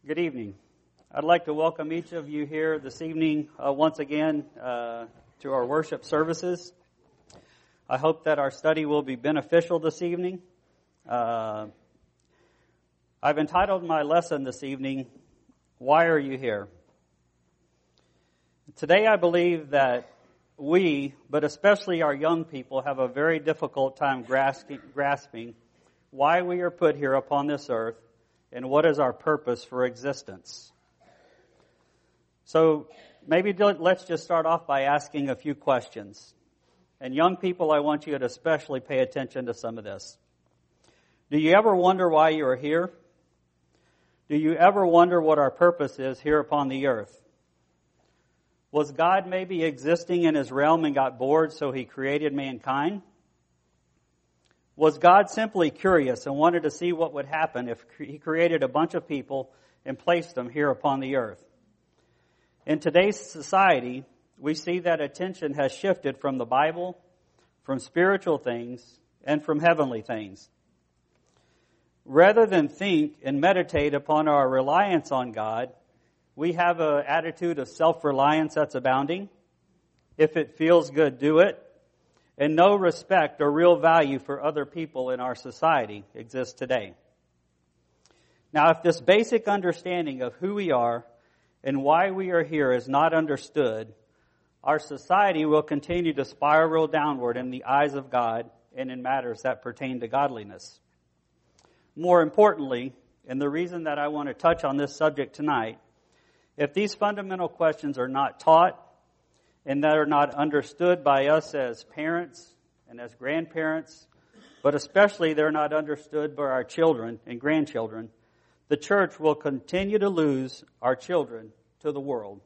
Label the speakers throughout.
Speaker 1: Good evening. I'd like to welcome each of you here this evening once again to our worship services. I hope that our study will be beneficial this evening. I've entitled my lesson this evening, Why Are You Here? Today I believe that we, but especially our young people, have a very difficult time grasping why we are put here upon this earth and what is our purpose for existence. So maybe let's just start off by asking a few questions. And young people, I want you to especially pay attention to some of this. Do you ever wonder why you are here? Do you ever wonder what our purpose is here upon the earth? Was God maybe existing in His realm and got bored, so He created mankind? Was God simply curious and wanted to see what would happen if He created a bunch of people and placed them here upon the earth? In today's society, we see that attention has shifted from the Bible, from spiritual things, and from heavenly things. Rather than think and meditate upon our reliance on God, we have an attitude of self-reliance that's abounding. If it feels good, do it. And no respect or real value for other people in our society exists today. Now, if this basic understanding of who we are and why we are here is not understood, our society will continue to spiral downward in the eyes of God and in matters that pertain to godliness. More importantly, and the reason that I want to touch on this subject tonight, if these fundamental questions are not taught and that are not understood by us as parents and as grandparents, but especially they're not understood by our children and grandchildren, the church will continue to lose our children to the world.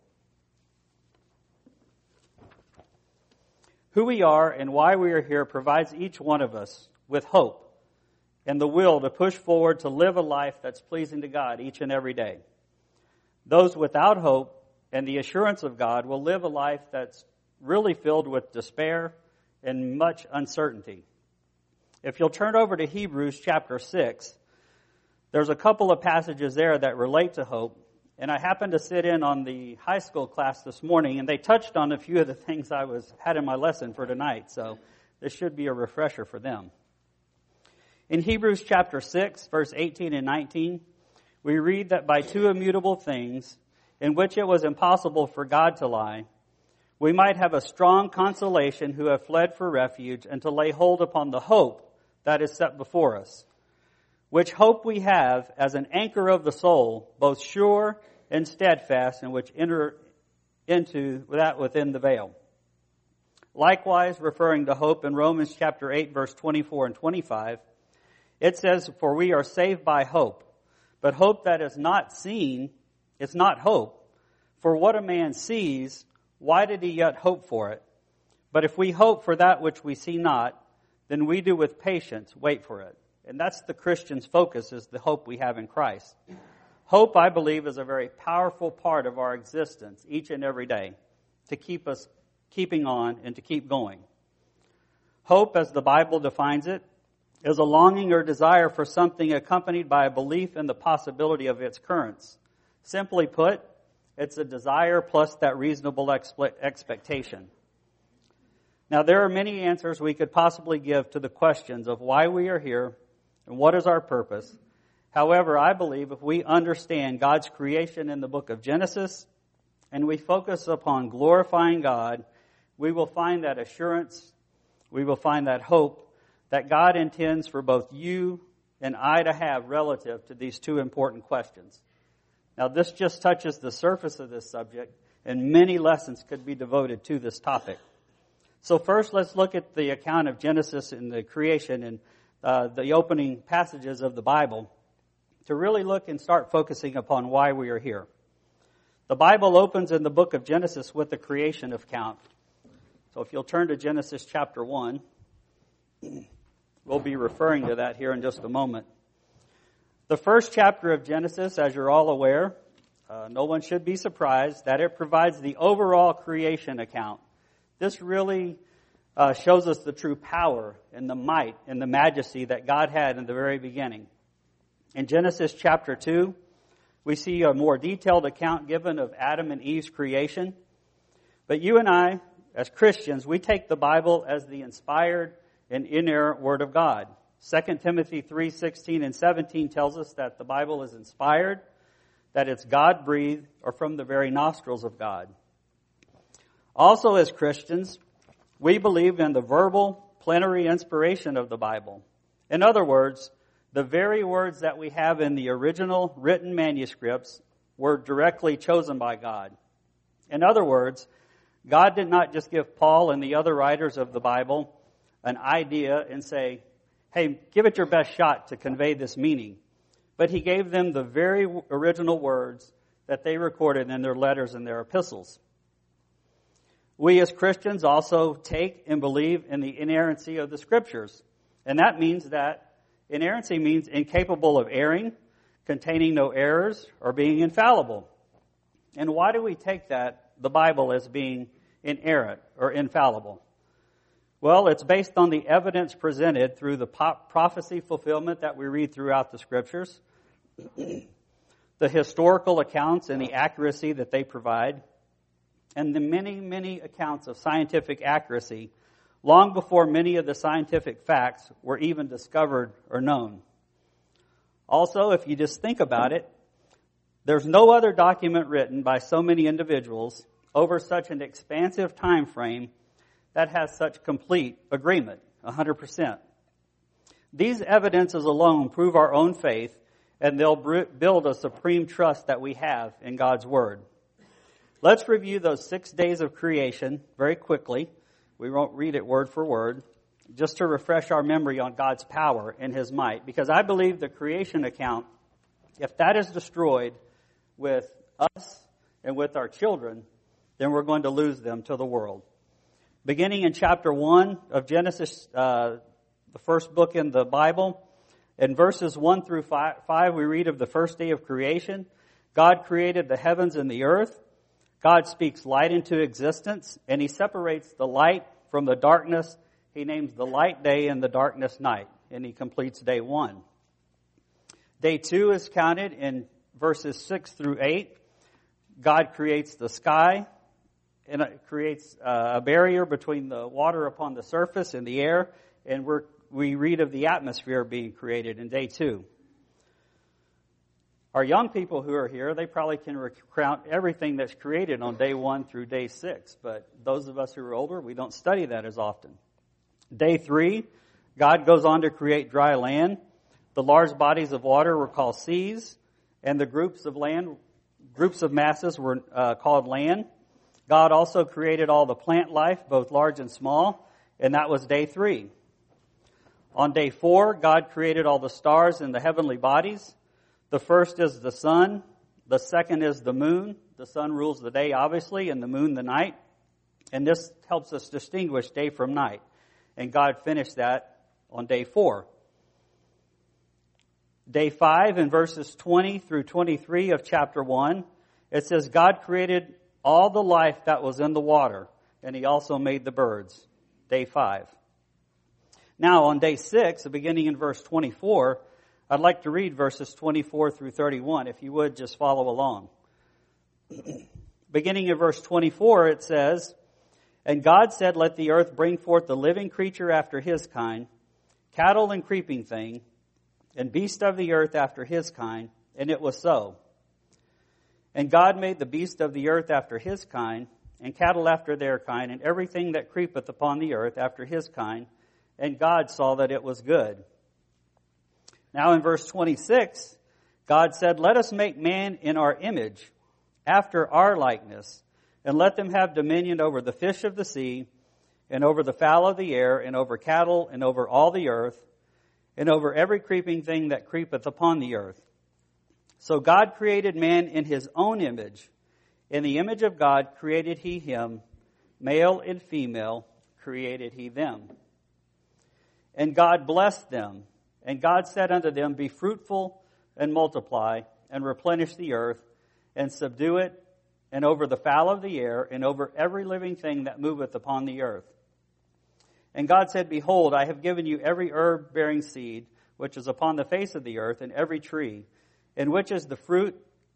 Speaker 1: Who we are and why we are here provides each one of us with hope and the will to push forward to live a life that's pleasing to God each and every day. Those without hope and the assurance of God will live a life that's really filled with despair and much uncertainty. If you'll turn over to Hebrews chapter 6, there's a couple of passages there that relate to hope. And I happened to sit in on the high school class this morning, and they touched on a few of the things I had in my lesson for tonight. So this should be a refresher for them. In Hebrews chapter 6, verse 18 and 19, we read that by two immutable things, in which it was impossible for God to lie, we might have a strong consolation who have fled for refuge and to lay hold upon the hope that is set before us. Which hope we have as an anchor of the soul, both sure and steadfast, and which enter into that within the veil. Likewise, referring to hope in Romans chapter 8, verse 24 and 25, it says, "For we are saved by hope, but hope that is not seen is not hope. For what a man sees, why did he yet hope for it? But if we hope for that which we see not, then we do with patience wait for it." And that's the Christian's focus, is the hope we have in Christ. Hope, I believe, is a very powerful part of our existence each and every day to keep us keeping on and to keep going. Hope, as the Bible defines it, is a longing or desire for something accompanied by a belief in the possibility of its occurrence. Simply put, it's a desire plus that reasonable expectation. Now, there are many answers we could possibly give to the questions of why we are here and what is our purpose. However, I believe if we understand God's creation in the book of Genesis and we focus upon glorifying God, we will find that assurance, we will find that hope that God intends for both you and I to have relative to these two important questions. Now, this just touches the surface of this subject, and many lessons could be devoted to this topic. So first, let's look at the account of Genesis and the creation and the opening passages of the Bible to really look and start focusing upon why we are here. The Bible opens in the book of Genesis with the creation account. So if you'll turn to Genesis chapter 1, we'll be referring to that here in just a moment. The first chapter of Genesis, as you're all aware, no one should be surprised that it provides the overall creation account. This really shows us the true power and the might and the majesty that God had in the very beginning. In Genesis chapter 2, We see a more detailed account given of Adam and Eve's creation. But you and I, as Christians, we take the Bible as the inspired and inerrant Word of God. 2 Timothy 3:16 and 17 tells us that the Bible is inspired, that it's God-breathed, or from the very nostrils of God. Also, as Christians, we believe in the verbal, plenary inspiration of the Bible. In other words, the very words that we have in the original written manuscripts were directly chosen by God. In other words, God did not just give Paul and the other writers of the Bible an idea and say, hey, give it your best shot to convey this meaning. But he gave them the very original words that they recorded in their letters and their epistles. We as Christians also take and believe in the inerrancy of the Scriptures. And that means that inerrancy means incapable of erring, containing no errors, or being infallible. And why do we take the Bible as being inerrant or infallible? Well, it's based on the evidence presented through the prophecy fulfillment that we read throughout the Scriptures, the historical accounts and the accuracy that they provide, and the many, many accounts of scientific accuracy long before many of the scientific facts were even discovered or known. Also, if you just think about it, there's no other document written by so many individuals over such an expansive time frame that has such complete agreement, 100%. These evidences alone prove our own faith, and they'll build a supreme trust that we have in God's Word. Let's review those 6 days of creation very quickly. We won't read it word for word, just to refresh our memory on God's power and His might. Because I believe the creation account, if that is destroyed with us and with our children, then we're going to lose them to the world. Beginning in chapter 1 of Genesis, the first book in the Bible, in verses 1 through 5, we read of the first day of creation. God created the heavens and the earth. God speaks light into existence, and He separates the light from the darkness. He names the light day and the darkness night, and He completes day 1. Day 2 is counted in verses 6 through 8. God creates the sky, and it creates a barrier between the water upon the surface and the air, and we read of the atmosphere being created in day 2. Our young people who are here, they probably can recount everything that's created on day 1 through day 6. But those of us who are older, we don't study that as often. Day 3, God goes on to create dry land. The large bodies of water were called seas, and the groups of masses were called land. God also created all the plant life, both large and small, and that was day 3. On day 4, God created all the stars and the heavenly bodies. The first is the sun. The second is the moon. The sun rules the day, obviously, and the moon the night. And this helps us distinguish day from night. And God finished that on day 4. Day 5, in verses 20 through 23 of chapter 1, it says, God created all the life that was in the water, and He also made the birds. Day 5. Now, on day 6, beginning in verse 24, I'd like to read verses 24 through 31. If you would, just follow along. Beginning in verse 24, it says, And God said, Let the earth bring forth the living creature after his kind, cattle and creeping thing, and beast of the earth after his kind. And it was so. And God made the beast of the earth after his kind, and cattle after their kind, and everything that creepeth upon the earth after his kind. And God saw that it was good. Now in verse 26, God said, Let us make man in our image, after our likeness, and let them have dominion over the fish of the sea, and over the fowl of the air, and over cattle, and over all the earth, and over every creeping thing that creepeth upon the earth. So God created man in His own image. In the image of God created He him, male and female created He them. And God blessed them. And God said unto them, Be fruitful and multiply, and replenish the earth, and subdue it, and over the fowl of the air, and over every living thing that moveth upon the earth. And God said, Behold, I have given you every herb bearing seed, which is upon the face of the earth, and every tree, in which is the fruit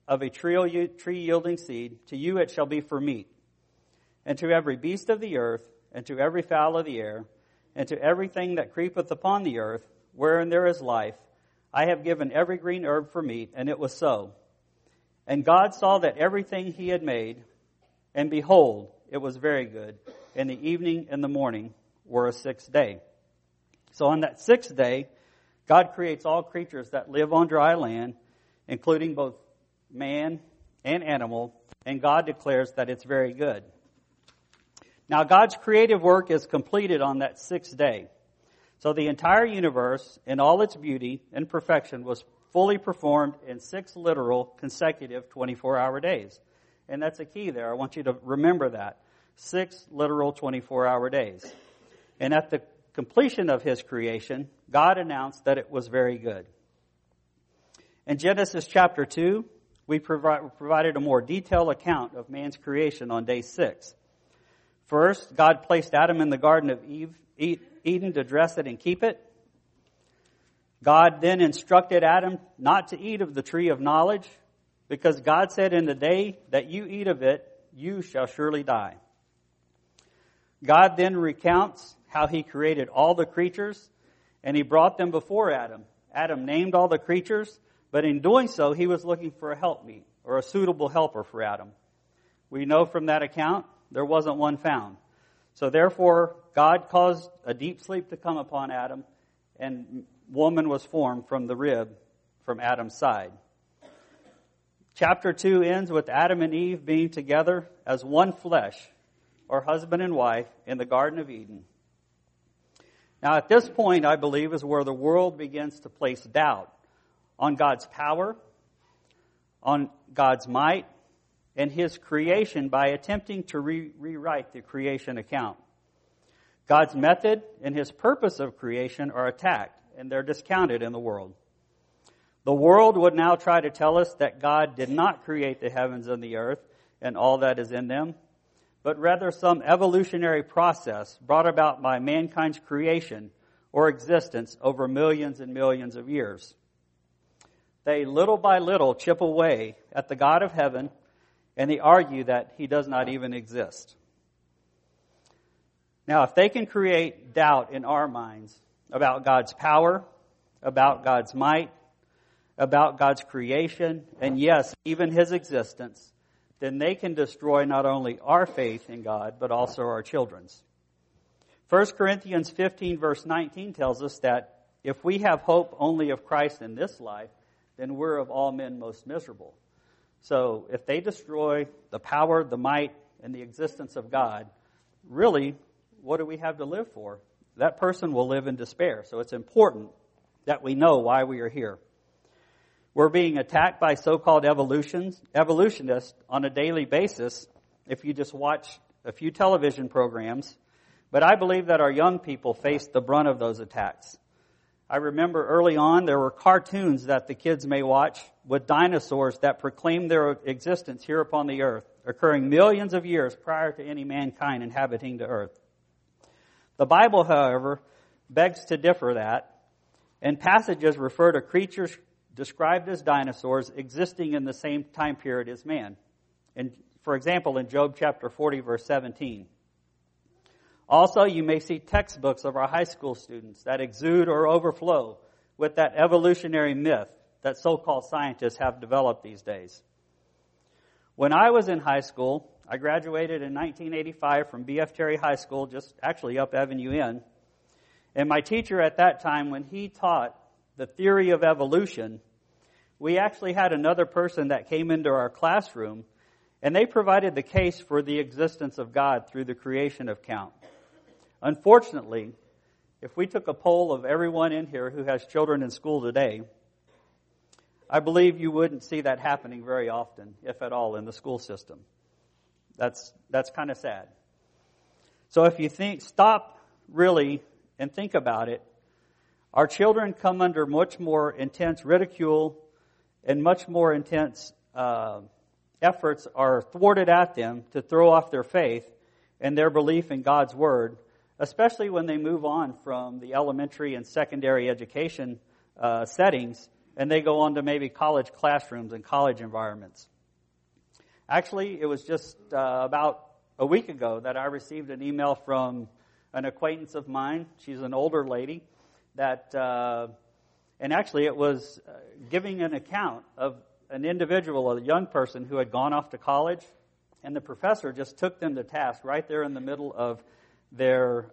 Speaker 1: of a tree yielding seed, to you it shall be for meat. And to every beast of the earth, and to every fowl of the air, and to everything that creepeth upon the earth, wherein there is life, I have given every green herb for meat, and it was so. And God saw that everything he had made, and behold, it was very good. And the evening and the morning were a sixth day. So on that sixth day, God creates all creatures that live on dry land, including both man and animal, and God declares that it's very good. Now, God's creative work is completed on that sixth day. So the entire universe, in all its beauty and perfection, was fully performed in 6 literal consecutive 24-hour days. And that's a key there. I want you to remember that. 6 literal 24-hour days. And at the completion of his creation, God announced that it was very good. In Genesis chapter 2, we provided a more detailed account of man's creation on day 6. First, God placed Adam in the Garden of Eden to dress it and keep it. God then instructed Adam not to eat of the tree of knowledge, because God said, in the day that you eat of it, you shall surely die. God then recounts how he created all the creatures, and he brought them before Adam. Adam named all the creatures, but in doing so, he was looking for a helpmeet, or a suitable helper for Adam. We know from that account, there wasn't one found. So therefore, God caused a deep sleep to come upon Adam, and woman was formed from the rib from Adam's side. Chapter 2 ends with Adam and Eve being together as one flesh, or husband and wife, in the Garden of Eden. Now at this point, I believe, is where the world begins to place doubt on God's power, on God's might, and his creation by attempting to rewrite the creation account. God's method and his purpose of creation are attacked, and they're discounted in the world. The world would now try to tell us that God did not create the heavens and the earth and all that is in them, but rather some evolutionary process brought about by mankind's creation or existence over millions and millions of years. They little by little chip away at the God of heaven, and they argue that he does not even exist. Now, if they can create doubt in our minds about God's power, about God's might, about God's creation, and yes, even his existence, then they can destroy not only our faith in God, but also our children's. 1 Corinthians 15 verse 19 tells us that if we have hope only of Christ in this life, then we're of all men most miserable. So if they destroy the power, the might, and the existence of God, really, what do we have to live for? That person will live in despair. So it's important that we know why we are here. We're being attacked by so-called evolutionists on a daily basis if you just watch a few television programs. But I believe that our young people face the brunt of those attacks. I remember early on there were cartoons that the kids may watch with dinosaurs that proclaimed their existence here upon the earth, occurring millions of years prior to any mankind inhabiting the earth. The Bible, however, begs to differ that, and passages refer to creatures described as dinosaurs existing in the same time period as man. And for example, in Job chapter 40, verse 17. Also, you may see textbooks of our high school students that exude or overflow with that evolutionary myth that so-called scientists have developed these days. When I was in high school, I graduated in 1985 from B.F. Terry High School, just actually up Avenue N. And my teacher at that time, when he taught the theory of evolution, we actually had another person that came into our classroom, and they provided the case for the existence of God through the creation account. Unfortunately, if we took a poll of everyone in here who has children in school today, I believe you wouldn't see that happening very often, if at all, in the school system. That's kind of sad. So if you stop really and think about it, our children come under much more intense ridicule and much more intense efforts are thwarted at them to throw off their faith and their belief in God's Word, especially when they move on from the elementary and secondary education settings and they go on to maybe college classrooms and college environments. Actually, it was just about a week ago that I received an email from an acquaintance of mine. She's an older lady that, and actually it was giving an account of an individual, a young person who had gone off to college, and the professor just took them to task right there in the middle of their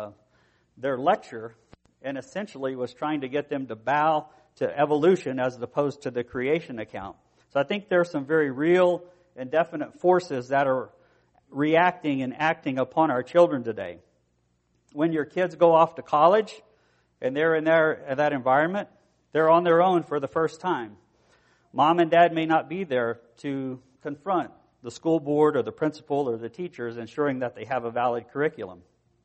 Speaker 1: lecture, and essentially was trying to get them to bow to evolution as opposed to the creation account. So I think there are some very real and definite forces that are reacting and acting upon our children today. When your kids go off to college and they're in that environment, they're on their own for the first time. Mom and dad may not be there to confront the school board or the principal or the teachers, ensuring that they have a valid curriculum.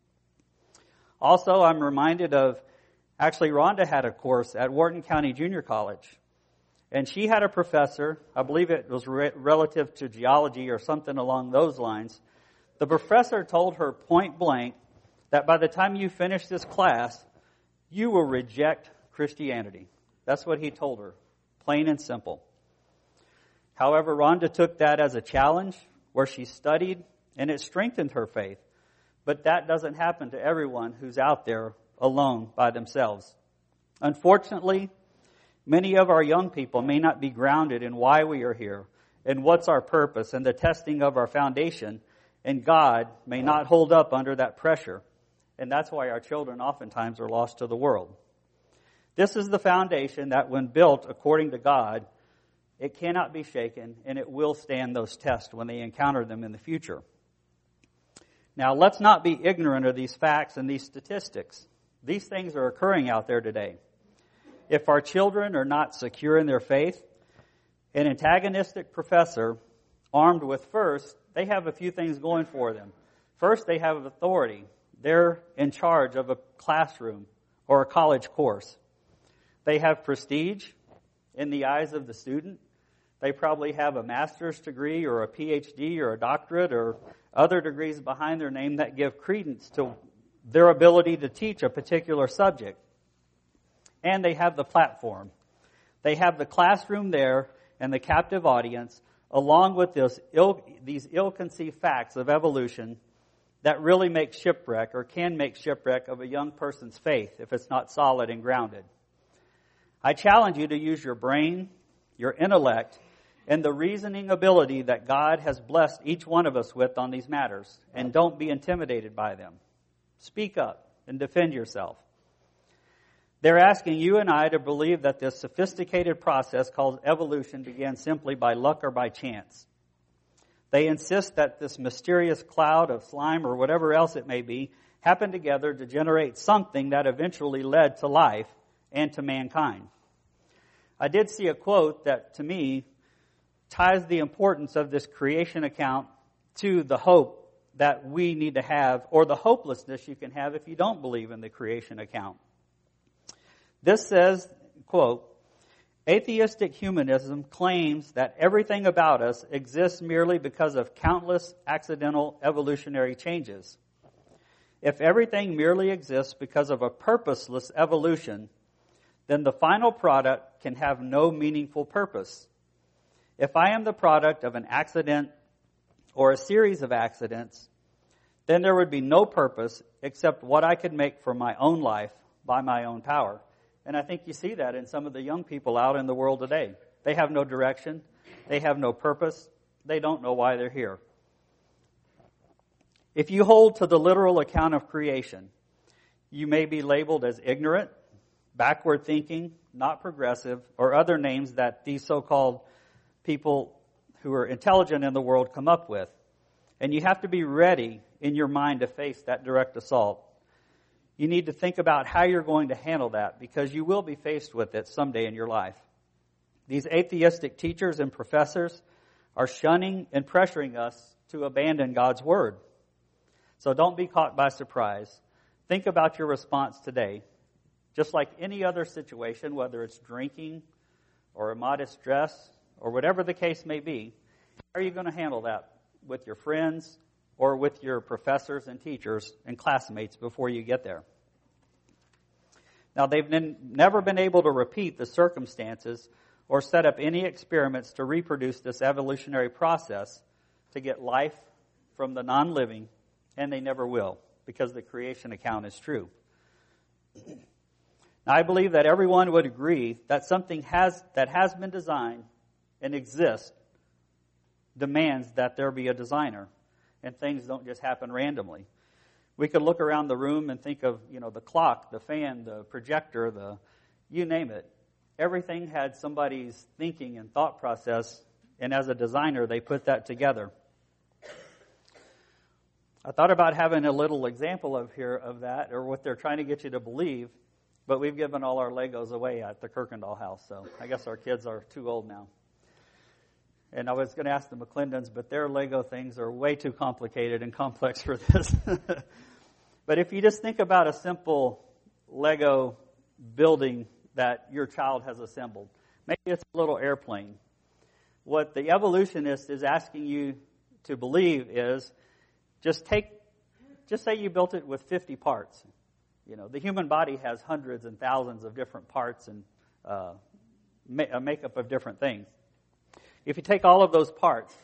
Speaker 1: Also, I'm reminded of, actually Rhonda had a course at Wharton County Junior College. And she had a professor, I believe it was relative to geology or something along those lines. The professor told her point blank that by the time you finish this class, you will reject Christianity. That's what he told her, plain and simple. However, Rhonda took that as a challenge where she studied, and it strengthened her faith. But that doesn't happen to everyone who's out there alone by themselves. Unfortunately, many of our young people may not be grounded in why we are here and what's our purpose and the testing of our foundation, and God may not hold up under that pressure. And that's why our children oftentimes are lost to the world. This is the foundation that when built according to God, it cannot be shaken, and it will stand those tests when they encounter them in the future. Now, let's not be ignorant of these facts and these statistics. These things are occurring out there today. If our children are not secure in their faith, an antagonistic professor, armed with first, they have a few things going for them. First, they have authority. They're in charge of a classroom or a college course. They have prestige in the eyes of the student. They probably have a master's degree or a PhD or a doctorate or other degrees behind their name that give credence to their ability to teach a particular subject. And they have the platform. They have the classroom there and the captive audience, along with these ill-conceived facts of evolution that really make shipwreck or can make shipwreck of a young person's faith if it's not solid and grounded. I challenge you to use your brain, your intellect, and the reasoning ability that God has blessed each one of us with on these matters, and don't be intimidated by them. Speak up and defend yourself. They're asking you and I to believe that this sophisticated process called evolution began simply by luck or by chance. They insist that this mysterious cloud of slime or whatever else it may be happened together to generate something that eventually led to life and to mankind. I did see a quote that, to me, ties the importance of this creation account to the hope that we need to have, or the hopelessness you can have if you don't believe in the creation account. This says, quote, "Atheistic humanism claims that everything about us exists merely because of countless accidental evolutionary changes. If everything merely exists because of a purposeless evolution, then the final product can have no meaningful purpose. If I am the product of an accident or a series of accidents, then there would be no purpose except what I could make for my own life by my own power." And I think you see that in some of the young people out in the world today. They have no direction. They have no purpose. They don't know why they're here. If you hold to the literal account of creation, you may be labeled as ignorant, backward thinking, not progressive, or other names that these so-called people who are intelligent in the world come up with. And you have to be ready in your mind to face that direct assault. You need to think about how you're going to handle that, because you will be faced with it someday in your life. These atheistic teachers and professors are shunning and pressuring us to abandon God's Word. So don't be caught by surprise. Think about your response today. Just like any other situation, whether it's drinking or a modest dress or whatever the case may be, how are you going to handle that with your friends or with your professors and teachers and classmates before you get there? Now, they've never been able to repeat the circumstances or set up any experiments to reproduce this evolutionary process to get life from the non-living, and they never will, because the creation account is true. Now, I believe that everyone would agree that something that has been designed and exists demands that there be a designer, and things don't just happen randomly. We could look around the room and think of, the clock, the fan, the projector, you name it. Everything had somebody's thinking and thought process, and as a designer, they put that together. I thought about having a little example of that, or what they're trying to get you to believe, but we've given all our Legos away at the Kirkendall house, so I guess our kids are too old now. And I was going to ask the McClendons, but their Lego things are way too complicated and complex for this. But if you just think about a simple Lego building that your child has assembled, maybe it's a little airplane. What the evolutionist is asking you to believe is, just say you built it with 50 parts. The human body has hundreds and thousands of different parts and a makeup of different things. If you take all of those parts,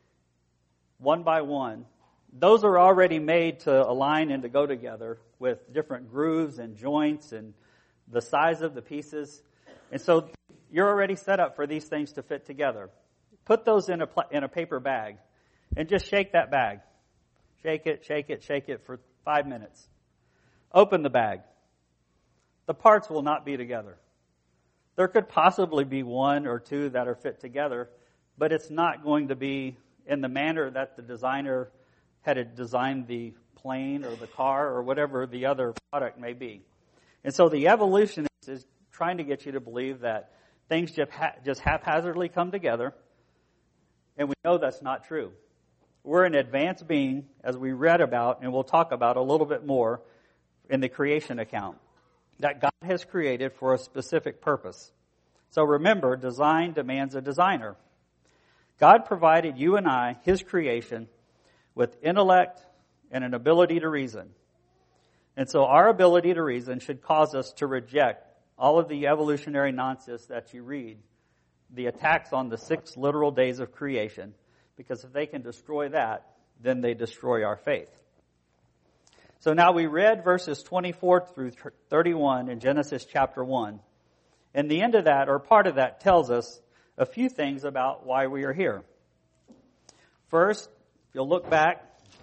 Speaker 1: one by one, those are already made to align and to go together with different grooves and joints and the size of the pieces. And so you're already set up for these things to fit together. Put those in a paper bag and just shake that bag. Shake it for 5 minutes. Open the bag. The parts will not be together. There could possibly be one or two that are fit together, but it's not going to be in the manner that the designer had designed the plane or the car or whatever the other product may be. And so the evolutionist is trying to get you to believe that things just haphazardly come together, and we know that's not true. We're an advanced being, as we read about, and we'll talk about a little bit more in the creation account, that God has created for a specific purpose. So remember, design demands a designer. God provided you and I, His creation, with intellect and an ability to reason. And so our ability to reason should cause us to reject all of the evolutionary nonsense that you read, the attacks on the 6 literal days of creation, because if they can destroy that, then they destroy our faith. So now we read verses 24 through 31 in Genesis chapter 1. And the end of that, or part of that, tells us a few things about why we are here. First, if you'll look back,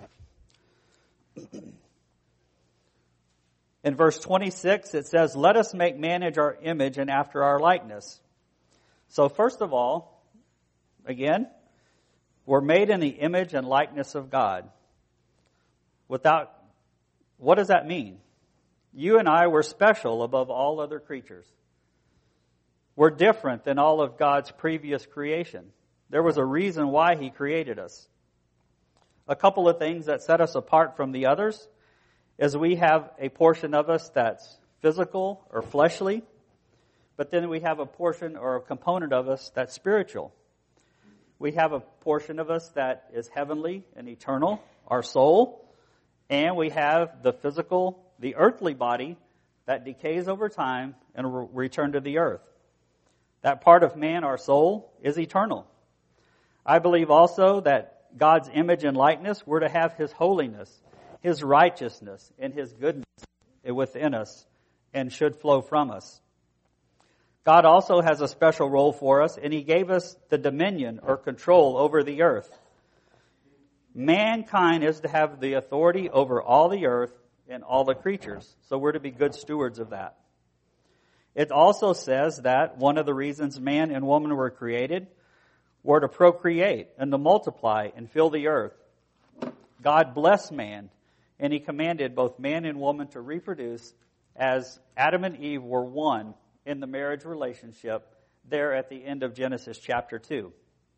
Speaker 1: in verse 26, it says, "Let us make man in our image and after our likeness." So first of all, again, we're made in the image and likeness of God. What does that mean? You and I were special above all other creatures. We're different than all of God's previous creation. There was a reason why He created us. A couple of things that set us apart from the others is we have a portion of us that's physical or fleshly, but then we have a portion or a component of us that's spiritual. We have a portion of us that is heavenly and eternal, our soul, and we have the physical, the earthly body that decays over time and will return to the earth. That part of man, our soul, is eternal. I believe also that God's image and likeness, we're to have His holiness, His righteousness, and His goodness within us and should flow from us. God also has a special role for us, and He gave us the dominion or control over the earth. Mankind is to have the authority over all the earth and all the creatures, so we're to be good stewards of that. It also says that one of the reasons man and woman were created were to procreate and to multiply and fill the earth. God blessed man, and He commanded both man and woman to reproduce as Adam and Eve were one in the marriage relationship there at the end of Genesis chapter 2.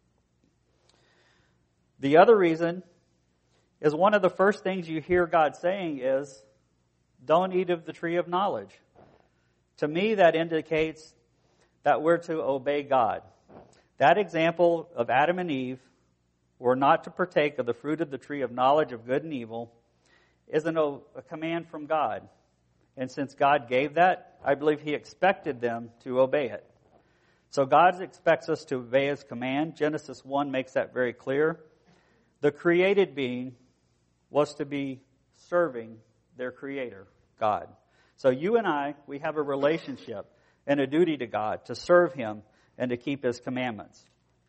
Speaker 1: The other reason is one of the first things you hear God saying is, don't eat of the tree of knowledge. To me, that indicates that we're to obey God. That example of Adam and Eve were not to partake of the fruit of the tree of knowledge of good and evil is a command from God. And since God gave that, I believe He expected them to obey it. So God expects us to obey His command. Genesis 1 makes that very clear. The created being was to be serving their Creator, God. So you and I, we have a relationship and a duty to God to serve Him and to keep His commandments.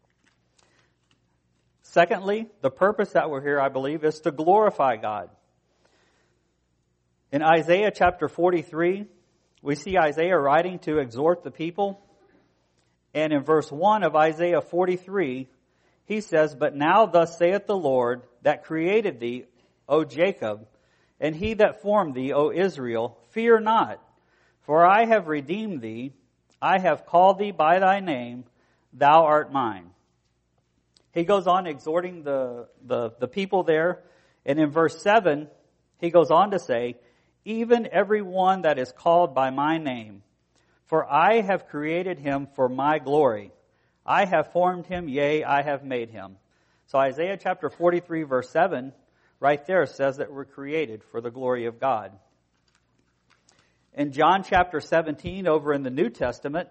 Speaker 1: Secondly, the purpose that we're here, I believe, is to glorify God. In Isaiah chapter 43, we see Isaiah writing to exhort the people. And in verse 1 of Isaiah 43, he says, "But now thus saith the Lord that created thee, O Jacob, and he that formed thee, O Israel, fear not, for I have redeemed thee. I have called thee by thy name, thou art mine." He goes on exhorting the people there. And in verse 7, he goes on to say, "Even every one that is called by my name, for I have created him for my glory. I have formed him, yea, I have made him." So Isaiah chapter 43 verse 7 right there says that we're created for the glory of God. In John chapter 17 over in the New Testament,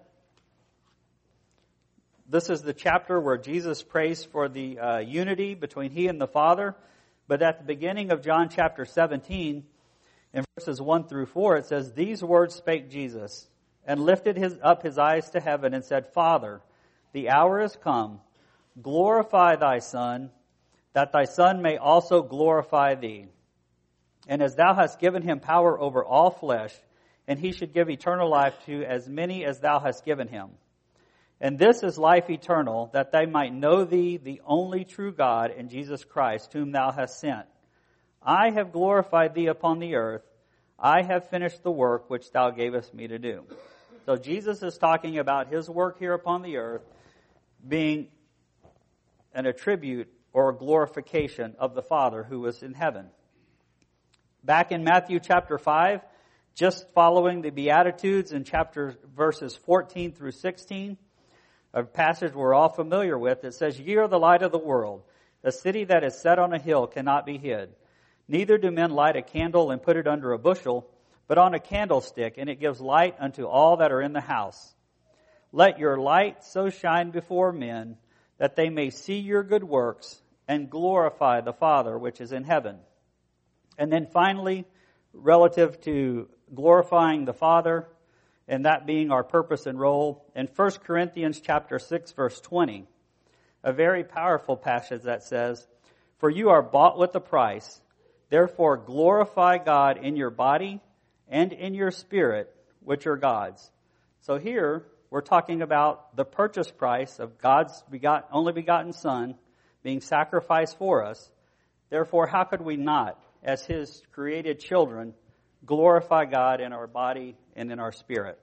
Speaker 1: this is the chapter where Jesus prays for the unity between He and the Father. But at the beginning of John chapter 17, in verses 1 through 4, it says, "These words spake Jesus, and lifted up his eyes to heaven, and said, Father, the hour is come. Glorify thy Son, that thy Son may also glorify thee. And as thou hast given him power over all flesh, and he should give eternal life to as many as thou hast given him. And this is life eternal, that they might know thee, the only true God, and Jesus Christ, whom thou hast sent. I have glorified thee upon the earth. I have finished the work which thou gavest me to do." So Jesus is talking about His work here upon the earth being an attribute or a glorification of the Father who is in heaven. Back in Matthew chapter 5, just following the Beatitudes in verses 14 through 16, a passage we're all familiar with, it says, "Ye are the light of the world. A city that is set on a hill cannot be hid. Neither do men light a candle and put it under a bushel, but on a candlestick, and it gives light unto all that are in the house. Let your light so shine before men, that they may see your good works and glorify the Father which is in heaven." And then finally, relative to glorifying the Father, and that being our purpose and role, in 1 Corinthians chapter 6, verse 20, a very powerful passage that says, "For you are bought with a price, therefore glorify God in your body and in your spirit, which are God's." So here, we're talking about the purchase price of God's only begotten Son being sacrificed for us. Therefore, how could we not, as His created children, glorify God in our body and in our spirit?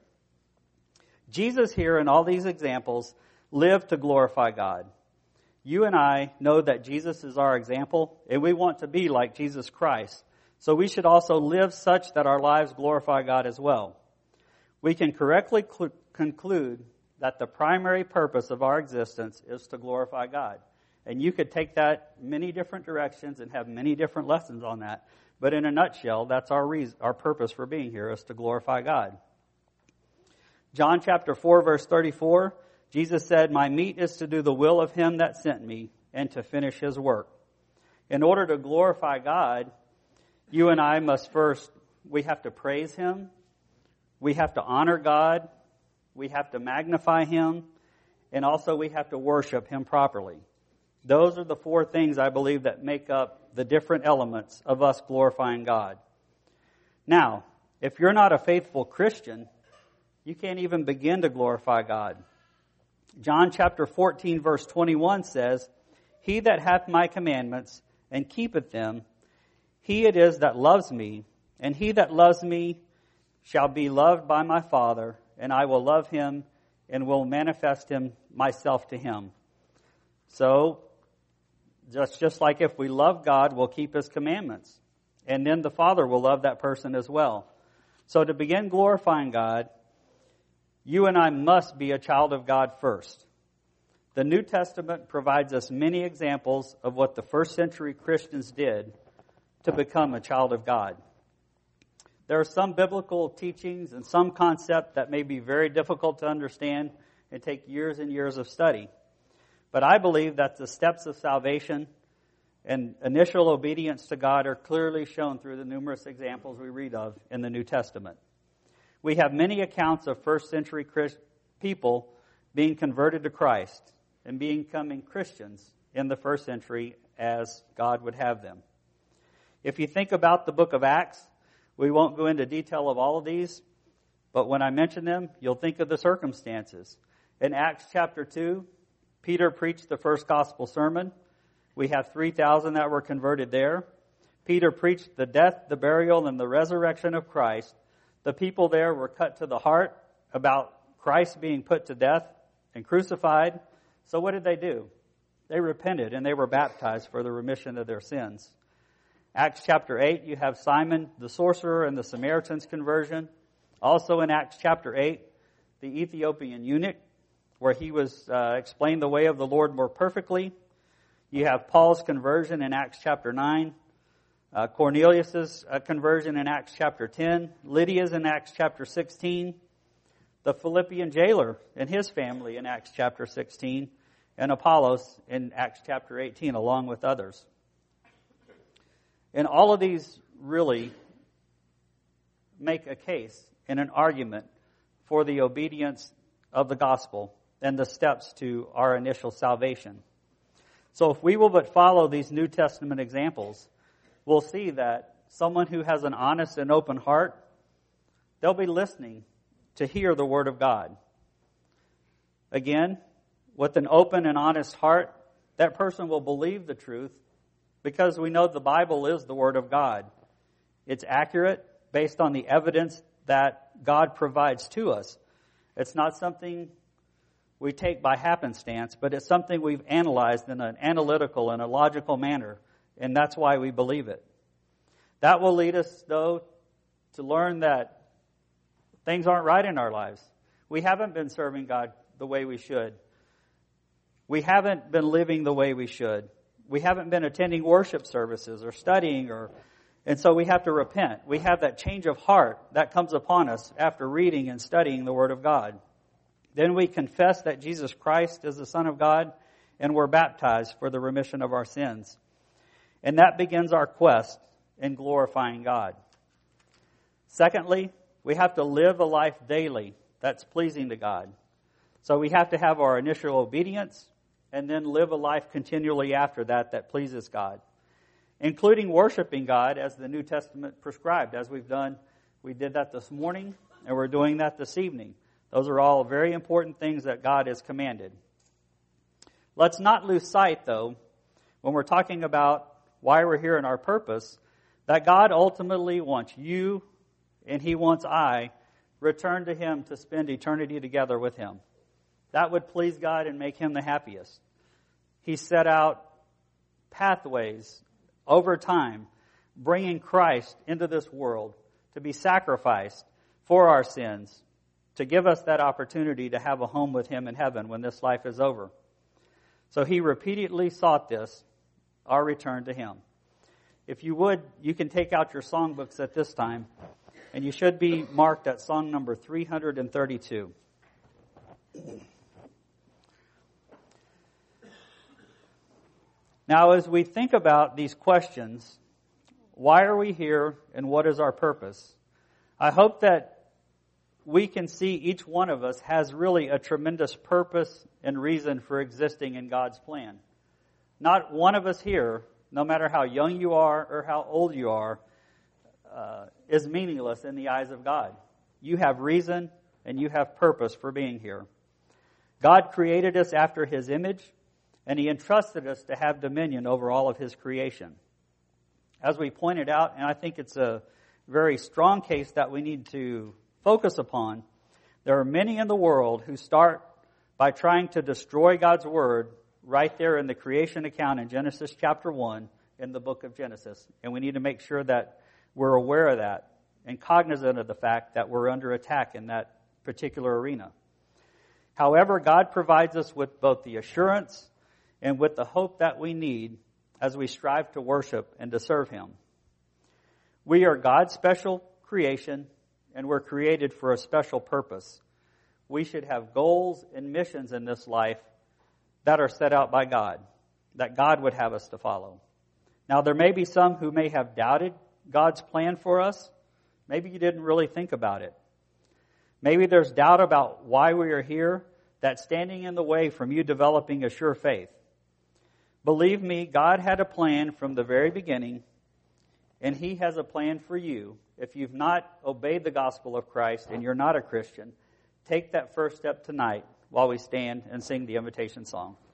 Speaker 1: Jesus here in all these examples lived to glorify God. You and I know that Jesus is our example, and we want to be like Jesus Christ. So we should also live such that our lives glorify God as well. We can correctly conclude that the primary purpose of our existence is to glorify God. And you could take that many different directions and have many different lessons on that. But in a nutshell, that's our purpose for being here, is to glorify God. John chapter 4, verse 34, Jesus said, "My meat is to do the will of Him that sent me, and to finish His work." In order to glorify God, you and I must first, we have to praise Him, we have to honor God, we have to magnify Him, and also we have to worship Him properly. Those are the four things I believe that make up the different elements of us glorifying God. Now, if you're not a faithful Christian, you can't even begin to glorify God. John chapter 14, verse 21 says, "He that hath my commandments and keepeth them, he it is that loves me, and he that loves me shall be loved by my Father, and I will love him and will manifest myself to him." So, just like if we love God, we'll keep His commandments. And then the Father will love that person as well. So to begin glorifying God, you and I must be a child of God first. The New Testament provides us many examples of what the first century Christians did to become a child of God. There are some biblical teachings and some concepts that may be very difficult to understand and take years and years of study. But I believe that the steps of salvation and initial obedience to God are clearly shown through the numerous examples we read of in the New Testament. We have many accounts of first century people being converted to Christ and becoming Christians in the first century as God would have them. If you think about the book of Acts, we won't go into detail of all of these, but when I mention them, you'll think of the circumstances. In Acts chapter 2, Peter preached the first gospel sermon. We have 3,000 that were converted there. Peter preached the death, the burial, and the resurrection of Christ. The people there were cut to the heart about Christ being put to death and crucified. So what did they do? They repented and they were baptized for the remission of their sins. Acts chapter 8, you have Simon the sorcerer and the Samaritan's conversion. Also in Acts chapter 8, the Ethiopian eunuch, where he was explained the way of the Lord more perfectly. You have Paul's conversion in Acts chapter 9. Cornelius' conversion in Acts chapter 10. Lydia's in Acts chapter 16. The Philippian jailer and his family in Acts chapter 16. And Apollos in Acts chapter 18, along with others. And all of these really make a case and an argument for the obedience of the gospel and the steps to our initial salvation. So if we will but follow these New Testament examples, we'll see that someone who has an honest and open heart, they'll be listening to hear the Word of God. Again, with an open and honest heart, that person will believe the truth because we know the Bible is the Word of God. It's accurate based on the evidence that God provides to us. It's not something we take by happenstance, but it's something we've analyzed in an analytical and a logical manner, and that's why we believe it. That will lead us, though, to learn that things aren't right in our lives. We haven't been serving God the way we should. We haven't been living the way we should. We haven't been attending worship services or studying, and so we have to repent. We have that change of heart that comes upon us after reading and studying the Word of God. Then we confess that Jesus Christ is the Son of God, and we're baptized for the remission of our sins. And that begins our quest in glorifying God. Secondly, we have to live a life daily that's pleasing to God. So we have to have our initial obedience and then live a life continually after that pleases God, including worshiping God as the New Testament prescribed, as we've done. We did that this morning, and we're doing that this evening. Those are all very important things that God has commanded. Let's not lose sight, though, when we're talking about why we're here and our purpose, that God ultimately wants you, and He wants I, return to Him to spend eternity together with Him. That would please God and make Him the happiest. He set out pathways over time, bringing Christ into this world to be sacrificed for our sins, to give us that opportunity to have a home with Him in heaven when this life is over. So He repeatedly sought this, our return to Him. If you would, you can take out your songbooks at this time, and you should be marked at song number 332. Now, as we think about these questions, why are we here and what is our purpose? I hope that we can see each one of us has really a tremendous purpose and reason for existing in God's plan. Not one of us here, no matter how young you are or how old you are, is meaningless in the eyes of God. You have reason and you have purpose for being here. God created us after His image, and He entrusted us to have dominion over all of His creation. As we pointed out, and I think it's a very strong case that we need to focus upon, there are many in the world who start by trying to destroy God's Word right there in the creation account in Genesis chapter 1 in the book of Genesis. And we need to make sure that we're aware of that and cognizant of the fact that we're under attack in that particular arena. However, God provides us with both the assurance and with the hope that we need as we strive to worship and to serve Him. We are God's special creation, and we're created for a special purpose. We should have goals and missions in this life that are set out by God, that God would have us to follow. Now, there may be some who may have doubted God's plan for us. Maybe you didn't really think about it. Maybe there's doubt about why we are here that's standing in the way from you developing a sure faith. Believe me, God had a plan from the very beginning, and He has a plan for you. If you've not obeyed the gospel of Christ and you're not a Christian, take that first step tonight while we stand and sing the invitation song.